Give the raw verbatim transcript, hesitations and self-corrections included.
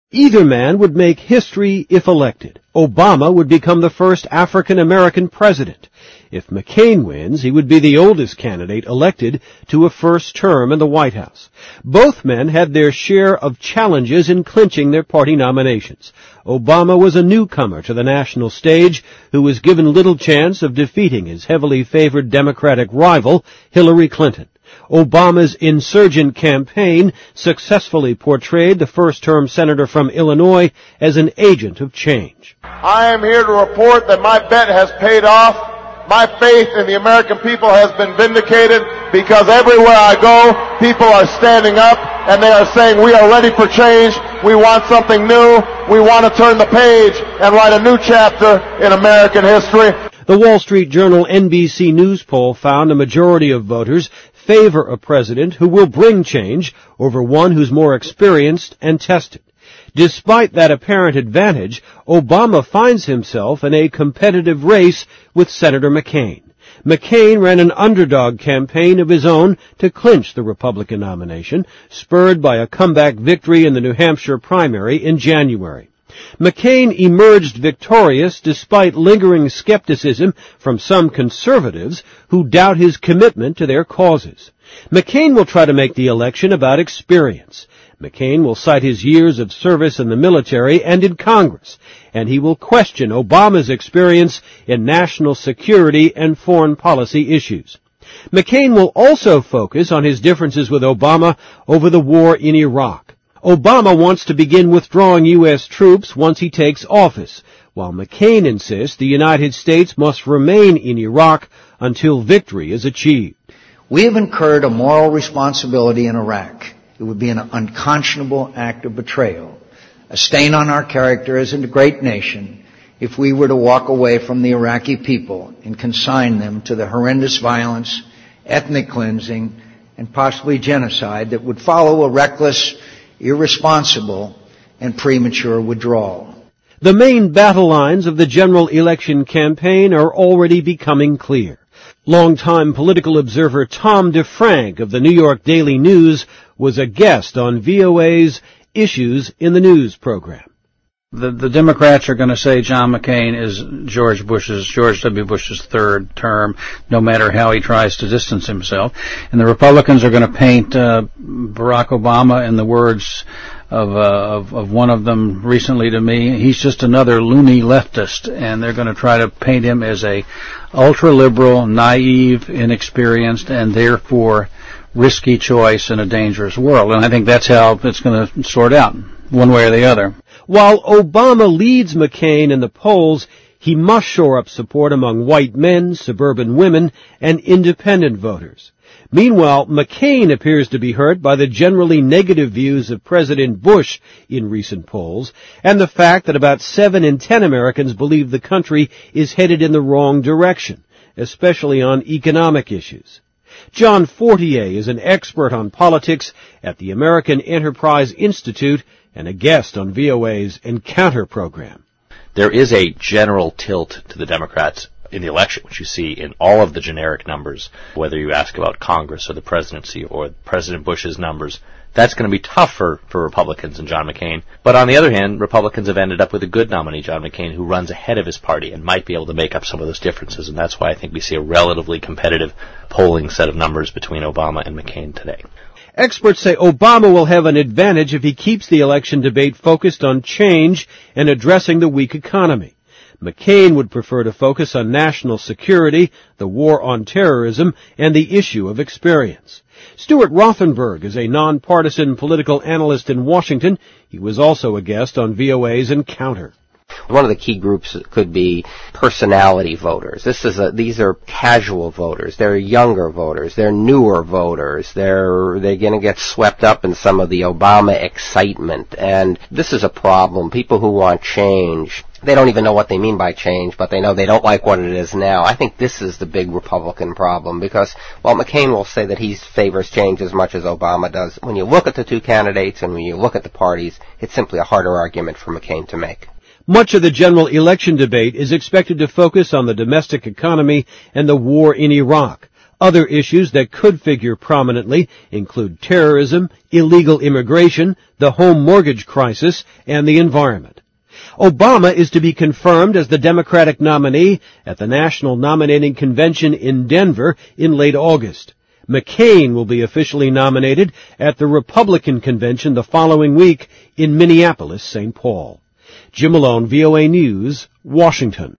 Either man would make history if elected. Obama would become the first African-American president. If McCain wins, he would be the oldest candidate elected to a first term in the White House. Both men had their share of challenges in clinching their party nominations. Obama was a newcomer to the national stage who was given little chance of defeating his heavily favored Democratic rival, Hillary Clinton. Obama's insurgent campaign successfully portrayed the first-term senator from Illinois as an agent of change. I am here to report that my bet has paid off. My faith in the American people has been vindicated because everywhere I go, people are standing up and they are saying we are ready for change. We want something new. We want to turn the page and write a new chapter in American history. The Wall Street Journal N B C News poll found a majority of voters favor a president who will bring change over one who's more experienced and tested. Despite that apparent advantage, Obama finds himself in a competitive race with Senator McCain. McCain ran an underdog campaign of his own to clinch the Republican nomination, spurred by a comeback victory in the New Hampshire primary in January. McCain emerged victorious despite lingering skepticism from some conservatives who doubt his commitment to their causes. McCain will try to make the election about experience. McCain will cite his years of service in the military and in Congress, and he will question Obama's experience in national security and foreign policy issues. McCain will also focus on his differences with Obama over the war in Iraq. Obama wants to begin withdrawing U S troops once he takes office, while McCain insists the United States must remain in Iraq until victory is achieved. We have incurred a moral responsibility in Iraq. It would be an unconscionable act of betrayal, a stain on our character as a great nation, if we were to walk away from the Iraqi people and consign them to the horrendous violence, ethnic cleansing, and possibly genocide that would follow a reckless, irresponsible, and premature withdrawal. The main battle lines of the general election campaign are already becoming clear. Longtime political observer Tom DeFrank of the New York Daily News was a guest on V O A's Issues in the News program. The, the Democrats are going to say John McCain is George Bush's, George W. Bush's third term, no matter how he tries to distance himself. And the Republicans are going to paint uh, Barack Obama, in the words of, uh, of of one of them recently to me, he's just another loony leftist, and they're going to try to paint him as a ultra-liberal, naive, inexperienced, and therefore risky choice in a dangerous world. And I think that's how it's going to sort out, one way or the other. While Obama leads McCain in the polls, he must shore up support among white men, suburban women, and independent voters. Meanwhile, McCain appears to be hurt by the generally negative views of President Bush in recent polls, and the fact that about seven in ten Americans believe the country is headed in the wrong direction, especially on economic issues. John Fortier is an expert on politics at the American Enterprise Institute and a guest on V O A's Encounter program. There is a general tilt to the Democrats in the election, which you see in all of the generic numbers, whether you ask about Congress or the presidency or President Bush's numbers. That's going to be tough for, for Republicans and John McCain. But on the other hand, Republicans have ended up with a good nominee, John McCain, who runs ahead of his party and might be able to make up some of those differences. And that's why I think we see a relatively competitive polling set of numbers between Obama and McCain today. Experts say Obama will have an advantage if he keeps the election debate focused on change and addressing the weak economy. McCain would prefer to focus on national security, the war on terrorism, and the issue of experience. Stuart Rothenberg is a nonpartisan political analyst in Washington. He was also a guest on V O A's Encounter. One of the key groups could be personality voters. This is a, these are casual voters. They're younger voters. They're newer voters. They're, they're going to get swept up in some of the Obama excitement. And this is a problem. People who want change, they don't even know what they mean by change, but they know they don't like what it is now. I think this is the big Republican problem because, while McCain will say that he favors change as much as Obama does, when you look at the two candidates and when you look at the parties, it's simply a harder argument for McCain to make. Much of the general election debate is expected to focus on the domestic economy and the war in Iraq. Other issues that could figure prominently include terrorism, illegal immigration, the home mortgage crisis, and the environment. Obama is to be confirmed as the Democratic nominee at the National Nominating Convention in Denver in late August. McCain will be officially nominated at the Republican convention the following week in Minneapolis, Saint Paul. Jim Malone, V O A News, Washington.